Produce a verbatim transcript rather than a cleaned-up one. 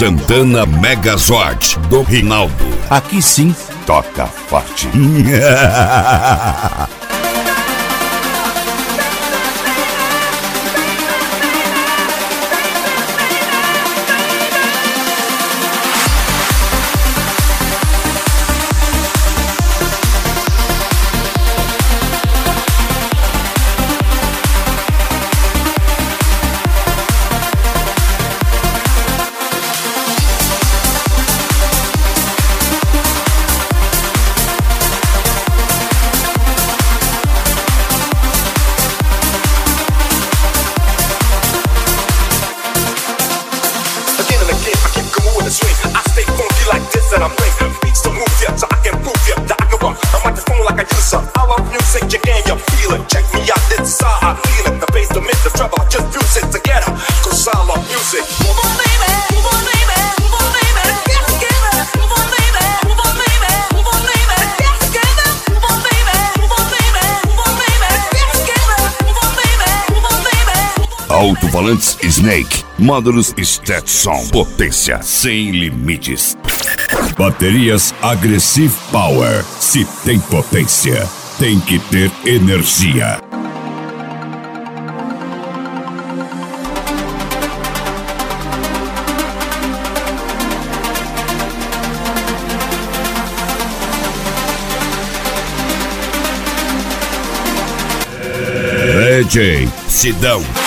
Santana Megazord, do Rinaldo. Aqui sim, toca forte. Alto-falantes Snake, módulos Stetson, potência sem limites. Baterias Aggressive Power. Se tem potência, tem que ter energia. D J Sidão.